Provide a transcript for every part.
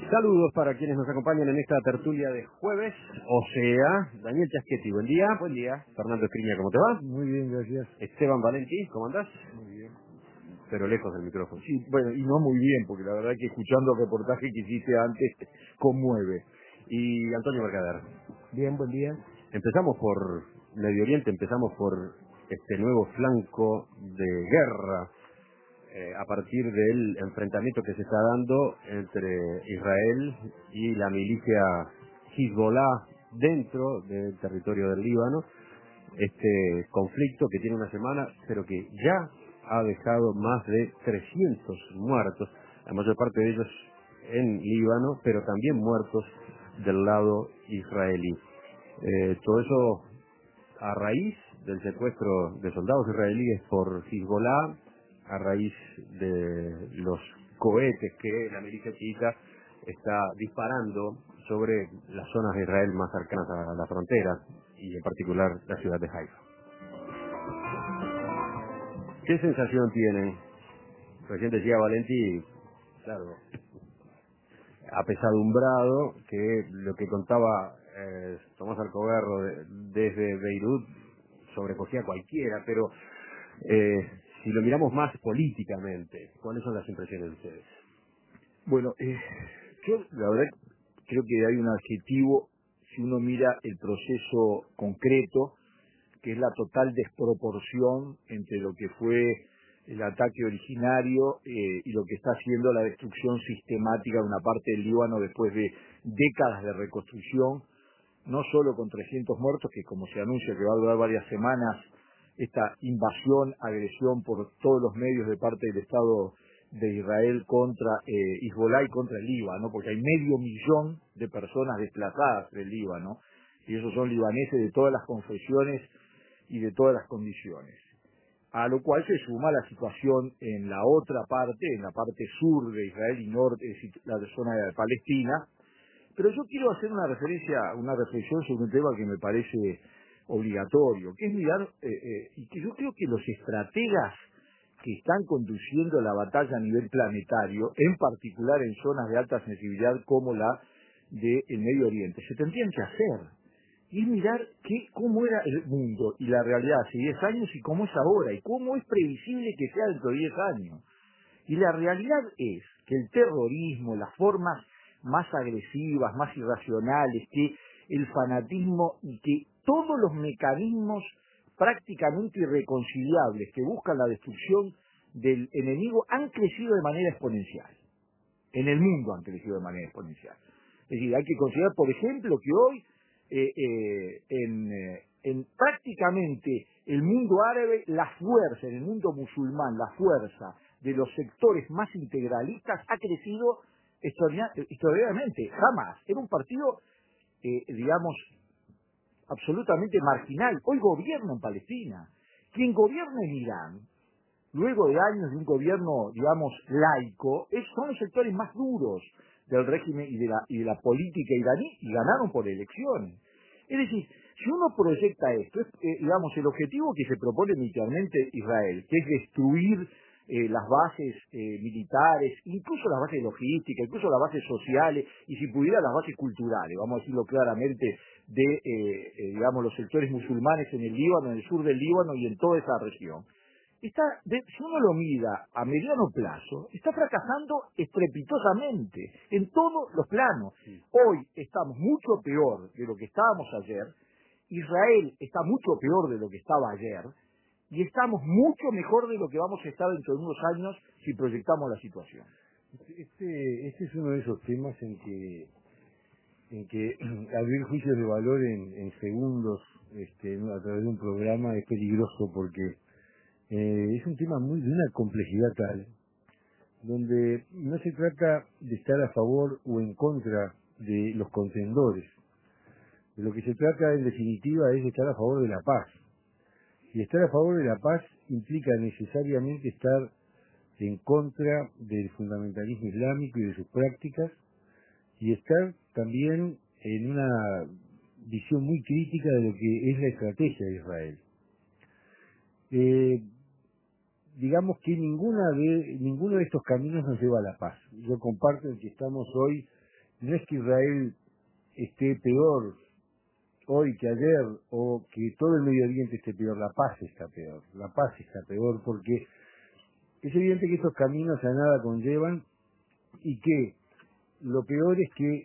Saludos para quienes nos acompañan en esta tertulia de jueves, o sea, Daniel Chasquetti, buen día. Buen día. Fernando Escriña, ¿cómo te va? Muy bien, gracias. Esteban Valenti, ¿cómo andás? Muy bien. Pero lejos del micrófono. Sí, bueno, y no muy bien, porque la verdad que escuchando el reportaje que hiciste antes, conmueve. Y Antonio Mercader. Bien, buen día. Empezamos por Medio Oriente, empezamos por este nuevo flanco de guerra a partir del enfrentamiento que se está dando entre Israel y la milicia Hezbollah dentro del territorio del Líbano. Este conflicto que tiene una semana, pero que ya ha dejado más de 300 muertos, la mayor parte de ellos en Líbano, pero también muertos del lado israelí. Todo eso a raíz del secuestro de soldados israelíes por Hezbollah, a raíz de los cohetes que la milicia chiita está disparando sobre las zonas de Israel más cercanas a la frontera, y en particular la ciudad de Haifa. ¿Qué sensación tienen? Recién decía Valenti, claro, apesadumbrado, que lo que contaba Tomás Alcoberro desde Beirut sobrecogía a cualquiera, pero si lo miramos más políticamente, ¿cuáles son las impresiones de ustedes? Bueno, yo la verdad creo que hay un adjetivo, si uno mira el proceso concreto, que es la total desproporción entre lo que fue el ataque originario y lo que está haciendo la destrucción sistemática de una parte del Líbano después de décadas de reconstrucción, no solo con 300 muertos, que como se anuncia que va a durar varias semanas, esta invasión, agresión por todos los medios de parte del Estado de Israel contra Hezbollah y contra el Líbano, porque hay 500.000 de personas desplazadas del Líbano, y esos son libaneses de todas las confesiones y de todas las condiciones. A lo cual se suma la situación en la otra parte, en la parte sur de Israel y norte, la zona de Palestina. Pero yo quiero hacer una reflexión sobre un tema que me parece obligatorio, que es mirar, y que yo creo que los estrategas que están conduciendo la batalla a nivel planetario, en particular en zonas de alta sensibilidad como la del Medio Oriente, se tendrían que hacer. Y es mirar cómo era el mundo y la realidad hace 10 años y cómo es ahora, y cómo es previsible que sea dentro de 10 años. Y la realidad es que el terrorismo, las formas más agresivas, más irracionales, que el fanatismo y que todos los mecanismos prácticamente irreconciliables que buscan la destrucción del enemigo han crecido de manera exponencial. En el mundo han crecido de manera exponencial. Es decir, hay que considerar, por ejemplo, que hoy en prácticamente el mundo árabe, la fuerza, en el mundo musulmán, la fuerza de los sectores más integralistas ha crecido extraordinariamente. Jamás. Era un partido, digamos, absolutamente marginal. Hoy gobierna en Palestina. Quien gobierna en Irán, luego de años de un gobierno, digamos, laico, son los sectores más duros del régimen y de la política iraní, y ganaron por elecciones. Es decir, si uno proyecta esto, digamos, el objetivo que se propone militarmente Israel, que es destruir las bases militares, incluso las bases logísticas, incluso las bases sociales, y si pudiera las bases culturales, vamos a decirlo claramente, de digamos, los sectores musulmanes en el Líbano, en el sur del Líbano y en toda esa región. Si uno lo mira a mediano plazo, está fracasando estrepitosamente en todos los planos. Sí. Hoy estamos mucho peor de lo que estábamos ayer, Israel está mucho peor de lo que estaba ayer, y estamos mucho mejor de lo que vamos a estar dentro de unos años si proyectamos la situación. Este es uno de esos temas en que abrir juicios de valor en segundos a través de un programa es peligroso, porque es un tema de una complejidad tal, donde no se trata de estar a favor o en contra de los contendores. De lo que se trata, en definitiva, es de estar a favor de la paz. Y estar a favor de la paz implica necesariamente estar en contra del fundamentalismo islámico y de sus prácticas, y estar también en una visión muy crítica de lo que es la estrategia de Israel. Digamos que ninguno de estos caminos nos lleva a la paz. Yo comparto el que estamos hoy no es que Israel esté peor hoy que ayer, o que todo el Medio Oriente esté peor, la paz está peor, porque es evidente que estos caminos a nada conllevan, y que lo peor es que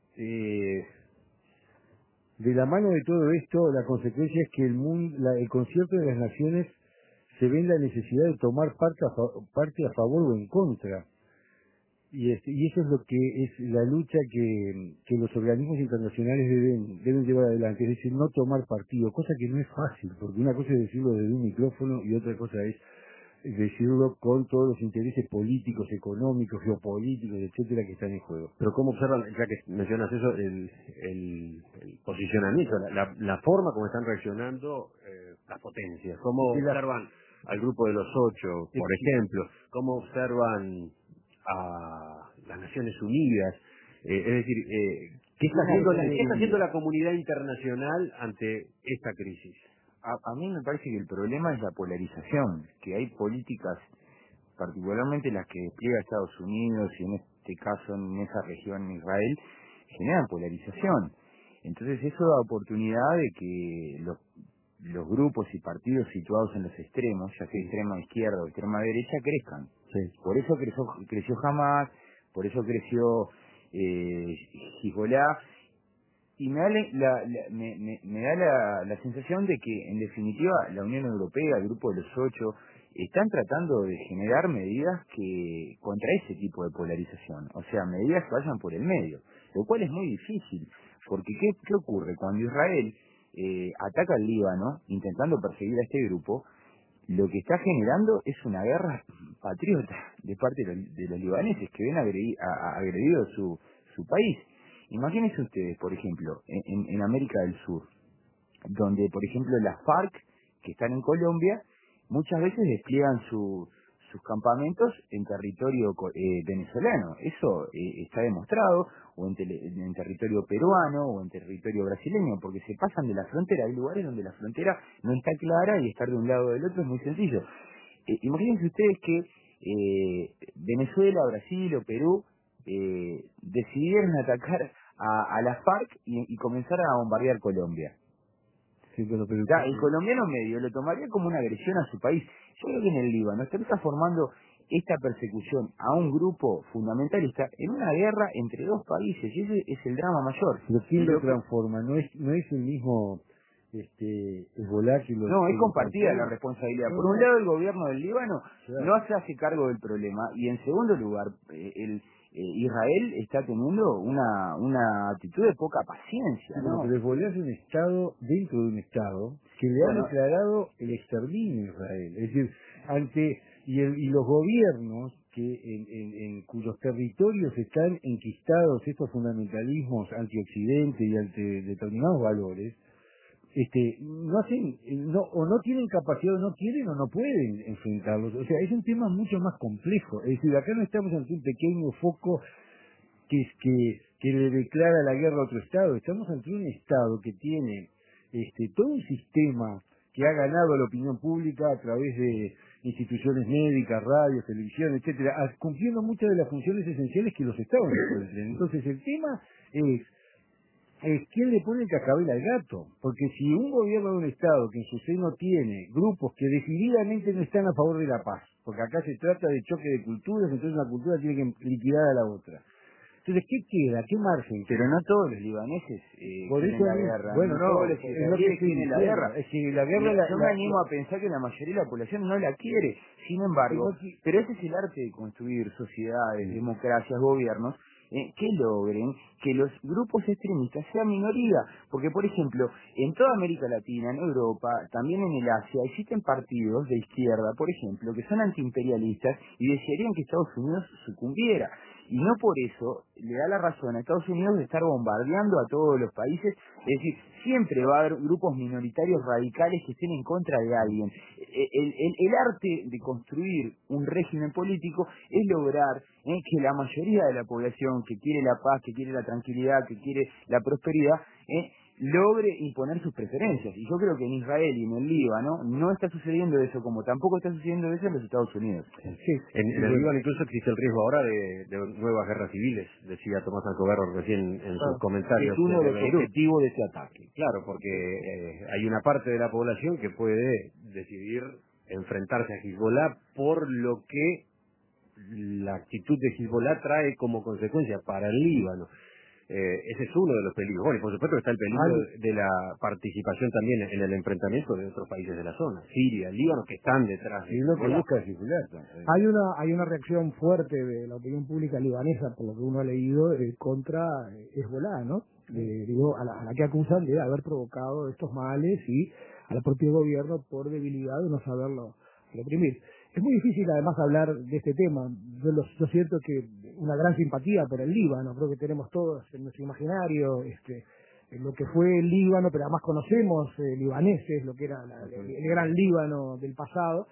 de la mano de todo esto, la consecuencia es que el concierto de las naciones se ve en la necesidad de tomar parte a favor o en contra. Y eso es lo que es la lucha que los organismos internacionales deben llevar adelante, es decir, no tomar partido, cosa que no es fácil, porque una cosa es decirlo desde un micrófono y otra cosa es decirlo con todos los intereses políticos, económicos, geopolíticos, etcétera, que están en juego. Pero ¿cómo observan, ya que mencionas eso, el posicionamiento, la forma como están reaccionando las potencias? ¿Cómo observan al grupo de los 8, por ejemplo? ¿Cómo observan a las Naciones Unidas? Es decir, ¿qué está haciendo la comunidad internacional ante esta crisis? A mí me parece que el problema es la polarización, que hay políticas, particularmente las que despliega Estados Unidos y en este caso en esa región Israel, generan polarización. Entonces eso da oportunidad de que los grupos y partidos situados en los extremos, ya sea extrema izquierda o extrema derecha, crezcan. Sí. Por eso creció Hamas, por eso creció Hezbollah, y me da la sensación de que, en definitiva, la Unión Europea, el Grupo de los 8, están tratando de generar medidas que contra ese tipo de polarización, o sea, medidas que vayan por el medio, lo cual es muy difícil, porque ¿qué ocurre? Cuando Israel ataca al Líbano, intentando perseguir a este grupo, lo que está generando es una guerra patriota de parte de los libaneses que ven agredido su país. Imagínense ustedes, por ejemplo, en América del Sur, donde, por ejemplo, las FARC, que están en Colombia, muchas veces despliegan sus campamentos en territorio venezolano. Eso está demostrado, o en territorio peruano, o en territorio brasileño, porque se pasan de la frontera. Hay lugares donde la frontera no está clara y estar de un lado o del otro es muy sencillo. Imagínense ustedes que Venezuela, Brasil o Perú decidieron atacar a las FARC y comenzar a bombardear Colombia. Sí, pero El colombiano medio lo tomaría como una agresión a su país. Yo creo que en el Líbano se está formando esta persecución a un grupo fundamentalista en una guerra entre dos países, y ese es el drama mayor. Pero ¿quién lo transforma? ¿No es el mismo Hezbollah que lo... No, es compartida la responsabilidad. Por un lado, el gobierno del Líbano no se hace cargo del problema, y en segundo lugar, Israel está teniendo una actitud de poca paciencia, ¿no? Pero Hezbollah es un Estado dentro de un Estado que le ha declarado el exterminio a Israel. Es decir, y los gobiernos en cuyos territorios están enquistados estos fundamentalismos anti-occidente y ante determinados valores, no tienen capacidad, o no quieren o no pueden enfrentarlos. O sea, es un tema mucho más complejo. Es decir, acá no estamos ante un pequeño foco que le declara la guerra a otro Estado. Estamos ante un Estado que tiene todo un sistema que ha ganado a la opinión pública a través de instituciones médicas, radios, televisión, etcétera, cumpliendo muchas de las funciones esenciales que los Estados no pueden tener. Entonces, el tema es quién le pone el cascabel al gato, porque si un gobierno de un Estado que en su seno tiene grupos que decididamente no están a favor de la paz, porque acá se trata de choque de culturas, entonces una cultura tiene que liquidar a la otra. Entonces, ¿qué queda? ¿Qué margen? Pero no todos los libaneses quieren la guerra. Bueno, no todos los israelíes quieren la guerra. Es que la guerra yo me animo a pensar que la mayoría de la población no la quiere. Sin embargo, pero ese es el arte de construir sociedades, democracias, gobiernos, que logren que los grupos extremistas sean minoría. Porque, por ejemplo, en toda América Latina, en Europa, también en el Asia, existen partidos de izquierda, por ejemplo, que son antiimperialistas y desearían que Estados Unidos sucumbiera. Y no por eso le da la razón a Estados Unidos de estar bombardeando a todos los países. Es decir, siempre va a haber grupos minoritarios radicales que estén en contra de alguien. El arte de construir un régimen político es lograr que la mayoría de la población que quiere la paz, que quiere la tranquilidad, que quiere la prosperidad, logre imponer sus preferencias. Y yo creo que en Israel y en el Líbano no está sucediendo eso, como tampoco está sucediendo eso en los Estados Unidos. Sí. En el Líbano incluso existe el riesgo ahora de nuevas guerras civiles, decía Tomás Alcoberro recién en sus comentarios. Es uno de los objetivos de este ataque. Claro, porque hay una parte de la población que puede decidir enfrentarse a Hezbollah por lo que la actitud de Hezbollah trae como consecuencia para el Líbano. Ese es uno de los peligros. Bueno, y por supuesto está el peligro de la participación también en el enfrentamiento de otros países de la zona, Siria, Líbano, que están detrás de lo que busca Hezbollah. Hay una reacción fuerte de la opinión pública libanesa, por lo que uno ha leído, contra Hezbollah, ¿no? A la que acusan de haber provocado estos males y al propio gobierno por debilidad de no saberlo reprimir. Es muy difícil además hablar de este tema. Yo siento que una gran simpatía por el Líbano, creo que tenemos todos en nuestro imaginario lo que fue el Líbano, pero además conocemos libaneses, lo que era el gran Líbano del pasado,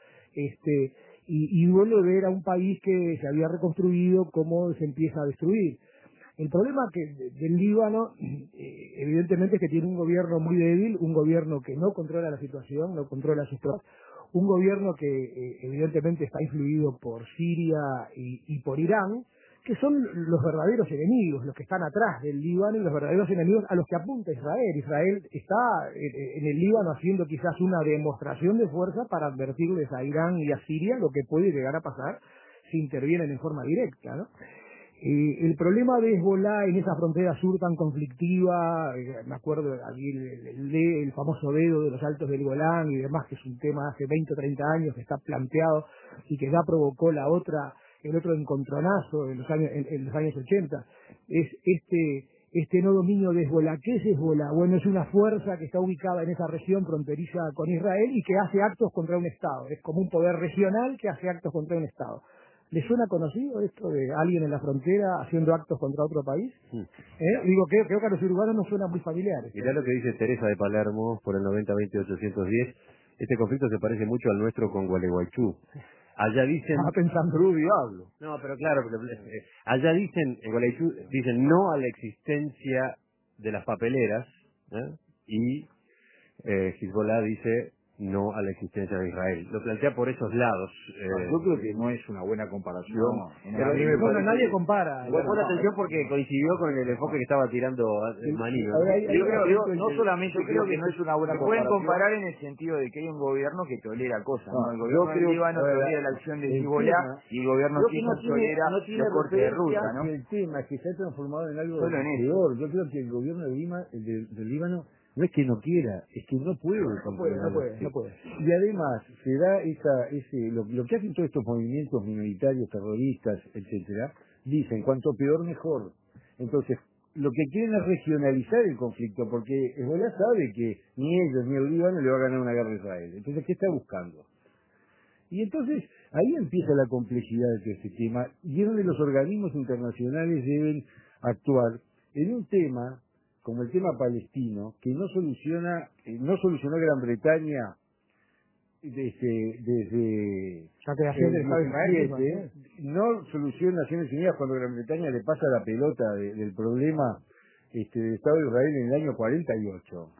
y duele ver a un país que se había reconstruido cómo se empieza a destruir. El problema del Líbano, evidentemente, es que tiene un gobierno muy débil, un gobierno que no controla la situación, no controla sus tropas, un gobierno que evidentemente está influido por Siria y por Irán, que son los verdaderos enemigos, los que están atrás del Líbano y los verdaderos enemigos a los que apunta Israel. Israel está en el Líbano haciendo quizás una demostración de fuerza para advertirles a Irán y a Siria lo que puede llegar a pasar si intervienen en forma directa, ¿no? El problema de Hezbollah en esa frontera sur tan conflictiva, me acuerdo allí el famoso dedo de los altos del Golán y demás, que es un tema hace 20 o 30 años que está planteado y que ya provocó el otro encontronazo en los años 80, es este no dominio de Hezbollah. ¿Qué es Hezbollah? Bueno, es una fuerza que está ubicada en esa región fronteriza con Israel y que hace actos contra un Estado. Es como un poder regional que hace actos contra un Estado. ¿Le suena conocido esto de alguien en la frontera haciendo actos contra otro país? Creo que a los urbanos nos suena muy familiar. Mirá lo que dice Teresa de Palermo por el 90-20-810. Este conflicto se parece mucho al nuestro con Gualeguaychú. Allá dicen... Estaba pensando Rubio hablo. No, pero claro, allá dicen, en Gualeguaychú, dicen no a la existencia de las papeleras, y Hezbollah dice no a la existencia de Israel. Lo plantea por esos lados. Yo creo que no es una buena comparación. Nadie compara. Pon atención porque coincidió con el enfoque que estaba tirando Manilo. No solamente creo que no es una buena comparación. Pueden comparar en el sentido de que hay un gobierno que tolera cosas, ¿no? El gobierno del Líbano tolera la acción de Hezbollah y el gobierno chino tolera los cortes de ruta, ¿no? El tema es que se ha transformado en algo peor. Yo creo que el gobierno del Líbano no es que no quiera, es que no puede. No puede. Y además se da lo que hacen todos estos movimientos minoritarios, terroristas, etcétera, dicen cuanto peor mejor. Entonces, lo que quieren es regionalizar el conflicto, porque Hezbollah sabe que ni ellos ni el Líbano le va a ganar una guerra a Israel. Entonces, ¿qué está buscando? Y entonces, ahí empieza la complejidad de este tema, y es donde los organismos internacionales deben actuar en un tema como el tema palestino, que no solucionó Gran Bretaña desde la creación del Estado de Israel, no soluciona Naciones Unidas cuando Gran Bretaña le pasa la pelota del problema del Estado de Israel en el año 48.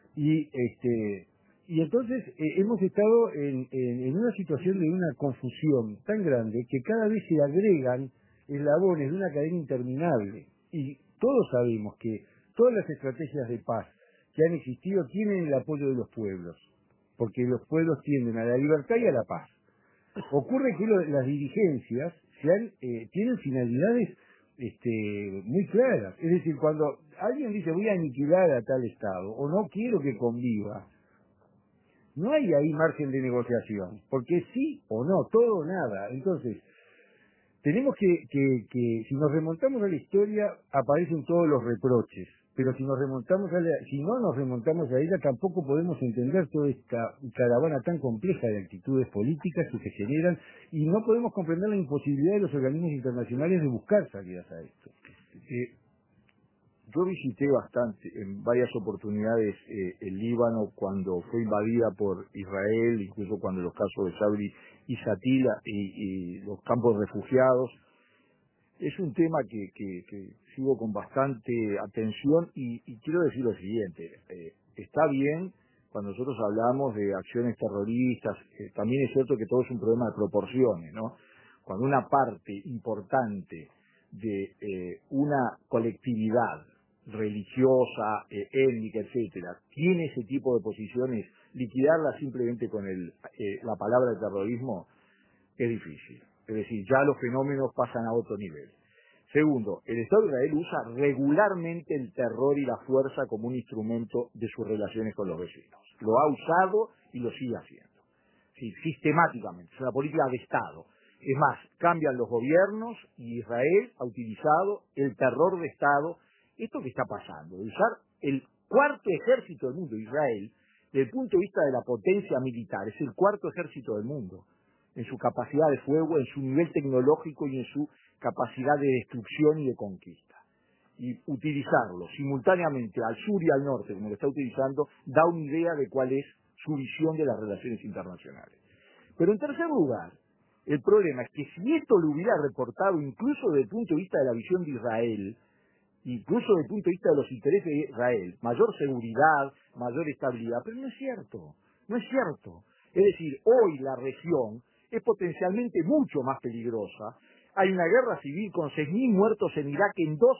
Y entonces hemos estado en una situación de una confusión tan grande que cada vez se agregan eslabones de una cadena interminable. Y todos sabemos que todas las estrategias de paz que han existido tienen el apoyo de los pueblos, porque los pueblos tienden a la libertad y a la paz. Ocurre que las dirigencias tienen finalidades muy claras. Es decir, cuando alguien dice voy a aniquilar a tal Estado o no quiero que conviva, no hay ahí margen de negociación, porque sí o no, todo o nada. Entonces, tenemos que si nos remontamos a la historia, aparecen todos los reproches, pero si no nos remontamos a ella, tampoco podemos entender toda esta caravana tan compleja de actitudes políticas que se generan, y no podemos comprender la imposibilidad de los organismos internacionales de buscar salidas a esto. Yo visité bastante, en varias oportunidades, el Líbano cuando fue invadida por Israel, incluso cuando los casos de Sabri y Shatila y los campos de refugiados. Es un tema que sigo con bastante atención y quiero decir lo siguiente. Está bien cuando nosotros hablamos de acciones terroristas, también es cierto que todo es un problema de proporciones, ¿no? Cuando una parte importante de una colectividad religiosa, étnica, etcétera, tiene ese tipo de posiciones, liquidarla simplemente con la palabra de terrorismo es difícil. Es decir, ya los fenómenos pasan a otro nivel. Segundo, el Estado de Israel usa regularmente el terror y la fuerza como un instrumento de sus relaciones con los vecinos. Lo ha usado y lo sigue haciendo. Sí, sistemáticamente. Es una política de Estado. Es más, cambian los gobiernos y Israel ha utilizado el terror de Estado. Esto que está pasando, de usar el cuarto ejército del mundo, Israel, desde el punto de vista de la potencia militar, es el cuarto ejército del mundo, en su capacidad de fuego, en su nivel tecnológico y en su capacidad de destrucción y de conquista. Y utilizarlo simultáneamente al sur y al norte, como lo está utilizando, da una idea de cuál es su visión de las relaciones internacionales. Pero en tercer lugar, el problema es que si esto lo hubiera reportado incluso desde el punto de vista de la visión de Israel, incluso desde el punto de vista de los intereses de Israel, mayor seguridad, mayor estabilidad, pero no es cierto, no es cierto. Es decir, hoy la región es potencialmente mucho más peligrosa. Hay una guerra civil con 6.000 muertos en Irak en 2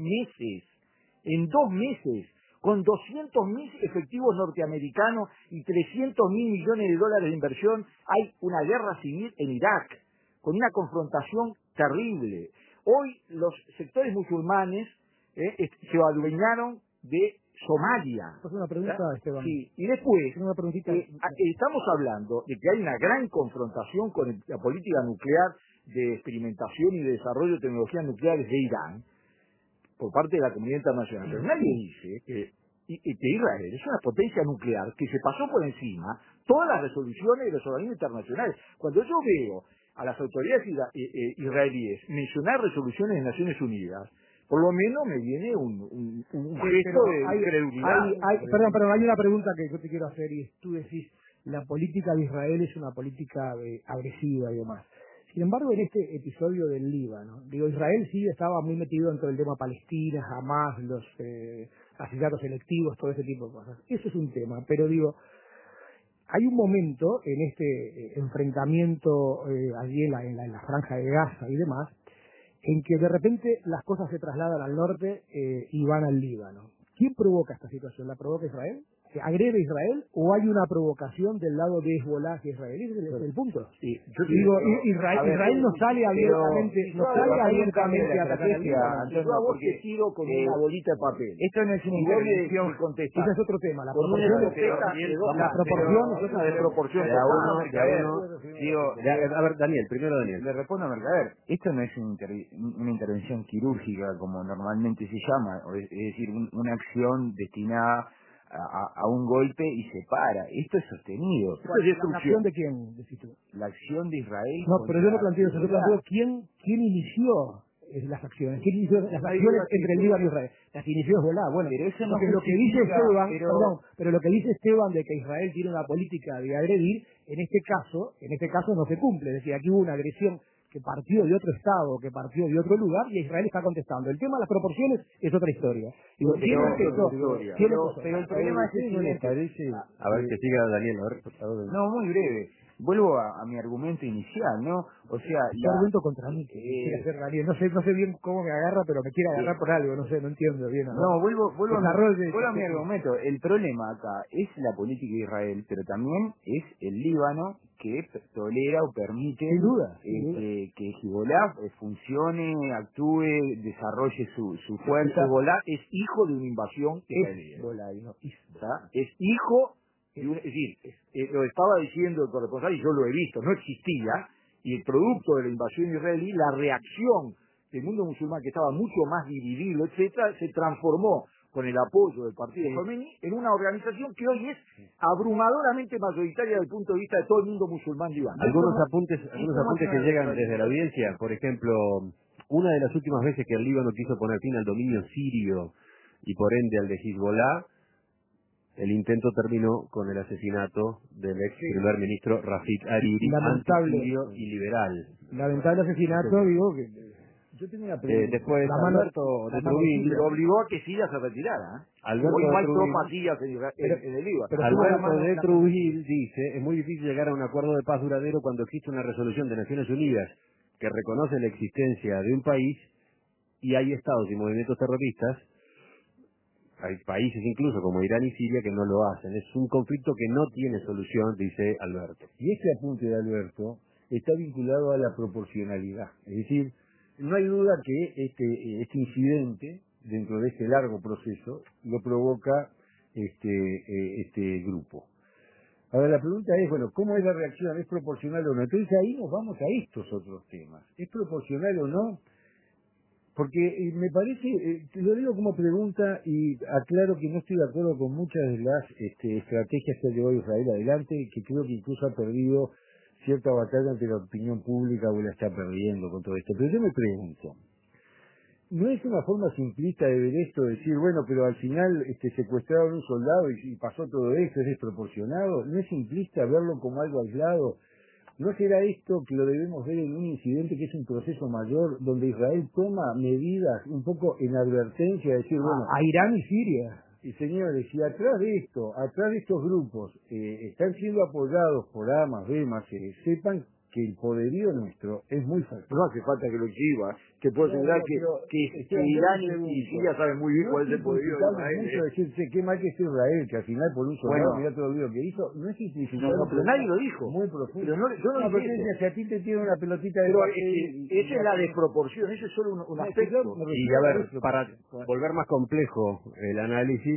meses, con 200.000 efectivos norteamericanos y 300.000 millones de dólares de inversión, hay una guerra civil en Irak, con una confrontación terrible. Hoy los sectores musulmanes se adueñaron de Somalia. Es una pregunta, ¿verdad? Esteban. Sí, y después Una preguntita. estamos hablando de que hay una gran confrontación con la política nuclear de experimentación y de desarrollo de tecnologías nucleares de Irán por parte de la comunidad internacional. Pero nadie dice que Israel es una potencia nuclear que se pasó por encima todas las resoluciones de los organismos internacionales. Cuando yo veo a las autoridades israelíes mencionar resoluciones de Naciones Unidas, por lo menos me viene un gesto de incredulidad. Perdón, hay una pregunta que yo te quiero hacer y tú decís, la política de Israel es una política agresiva y demás. Sin embargo, en este episodio del Líbano, Israel sí estaba muy metido en todo el tema Palestina, Hamas, los asesinatos selectivos, todo ese tipo de cosas. Eso es un tema, pero hay un momento en este enfrentamiento allí en la franja de Gaza y demás, en que de repente las cosas se trasladan al norte y van al Líbano. ¿Quién provoca esta situación? ¿La provoca Israel? ¿Se agrede Israel o hay una provocación del lado de Hezbollah y israelí? Ese es el punto. Sí, Israel no sale abiertamente, a atacar al Líbano. Yo a vos te tiro con una bolita de papel. Esto no es una intervención. Ese es otro tema. La proporción es desproporción. A ver, Daniel, primero Daniel. Le respondo a Mercader. Esto no es una intervención quirúrgica como normalmente se llama, es decir, una acción destinada a un golpe y se para. Esto es sostenido. ¿La acción de quién, decís tú? La acción de Israel. No, pero yo no planteo eso. Yo planteo quién inició las acciones. ¿Quién inició las acciones entre el Líbano y Israel? Las inició Hezbollah. Bueno, pero eso no lo que dice Esteban, pero lo que dice Esteban de que Israel tiene una política de agredir, en este caso no se cumple. Es decir, aquí hubo una agresión que partió de otro estado, que partió de otro lugar, y Israel está contestando. El tema de las proporciones es otra historia. Pero el problema es que me parece... A ver, que siga Daniel, a ver, por favor. No, muy breve. Vuelvo a mi argumento inicial, ¿no? O sea... Yo argumento contra mí, que quiere hacer Daniel. No sé bien cómo me agarra, pero me quiere agarrar por algo, no entiendo bien. No, vuelvo a mi argumento. El problema acá es la política de Israel, pero también es el Líbano, que tolera o permite sin duda. que Hezbollah funcione, actúe, desarrolle su fuerza. Hezbollah es hijo de una invasión israelí. Es hijo de es decir, lo estaba diciendo el corresponsal y yo lo he visto, no existía, y el producto de la invasión israelí, la reacción del mundo musulmán que estaba mucho más dividido, etcétera, se transformó con el apoyo del partido de Khomeini en una organización que hoy es abrumadoramente mayoritaria desde el punto de vista de todo el mundo musulmán libano. Algunos apuntes que llegan desde la audiencia, por ejemplo, una de las últimas veces que el Líbano quiso poner fin al dominio sirio y por ende al de Hezbollah, el intento terminó con el asesinato del ex primer ministro Rafik Hariri, lamentable antisirio y liberal. Lamentable asesinato, que Yo tengo una pregunta. Después Alberto de Trujillo Lo obligó a que Siria se retirara. Alberto Hoy no hay de tropas Trujillo, sirias en el Líbano. pero Alberto de Trujillo dice, es muy difícil llegar a un acuerdo de paz duradero cuando existe una resolución de Naciones Unidas que reconoce la existencia de un país y hay estados y movimientos terroristas, hay países incluso como Irán y Siria que no lo hacen. Es un conflicto que no tiene solución, dice Alberto. Y este apunte de Alberto está vinculado a la proporcionalidad. Es decir, no hay duda que este incidente, dentro de este largo proceso, lo provoca este grupo. Ahora la pregunta es, bueno, ¿cómo es la reacción? ¿Es proporcional o no? Entonces ahí nos vamos a estos otros temas. ¿Es proporcional o no? Porque me parece, lo digo como pregunta y aclaro que no estoy de acuerdo con muchas de las estrategias que ha llevado Israel adelante, que creo que incluso ha perdido cierta batalla ante la opinión pública o la está perdiendo con todo esto. Pero yo me pregunto, ¿no es una forma simplista de ver esto, decir, bueno, pero al final secuestraron un soldado y pasó todo esto, es desproporcionado? ¿No es simplista verlo como algo aislado? ¿No será esto que lo debemos ver en un incidente que es un proceso mayor, donde Israel toma medidas un poco en advertencia, decir, bueno, a Irán y Siria? Y señores, si atrás de estos grupos están siendo apoyados por Hamas, Bemas, sepan que el poderío nuestro es muy fuerte. No hace falta que lo exhiba, que puedo asegurar que Irán y Siria saben muy bien cuál es el poderío de Israel. Mucho decir, qué mal que es Israel, que al final por un soldado, mirá todo el lío que hizo, no es simplificar. No, pero nadie lo dijo. Muy profundo. Pero yo no dije eso. Si a ti te tiene una pelotita de pero papel esa es la desproporción, eso es solo un aspecto. Y a ver, para volver más complejo el análisis,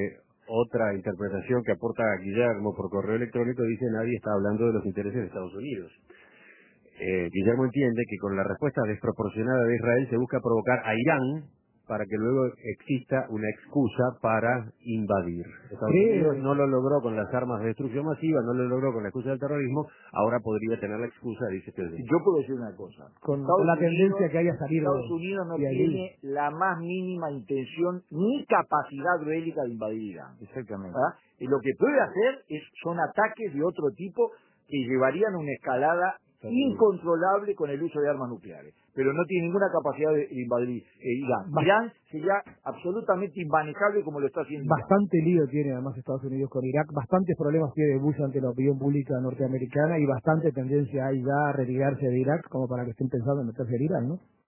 otra interpretación que aporta Guillermo por correo electrónico dice nadie está hablando de los intereses de Estados Unidos. Guillermo entiende que con la respuesta desproporcionada de Israel se busca provocar a Irán para que luego exista una excusa para invadir. Estados Unidos no lo logró con las armas de destrucción masiva, no lo logró con la excusa del terrorismo, ahora podría tener la excusa, dice que yo puedo decir una cosa. Con la tendencia que haya salido. Estados Unidos no tiene la más mínima intención ni capacidad bélica de invadir Irán. Exactamente. ¿Ah? Y lo que puede hacer son ataques de otro tipo que llevarían a una escalada incontrolable con el uso de armas nucleares, pero no tiene ninguna capacidad de invadir Irán. Irán sería absolutamente inmanejable como lo está haciendo Irán. Bastante lío tiene además Estados Unidos con Irak, bastantes problemas tiene Bush ante la opinión pública norteamericana y bastante tendencia hay ya a retirarse de Irak como para que estén pensando en meterse en Irán, ¿no?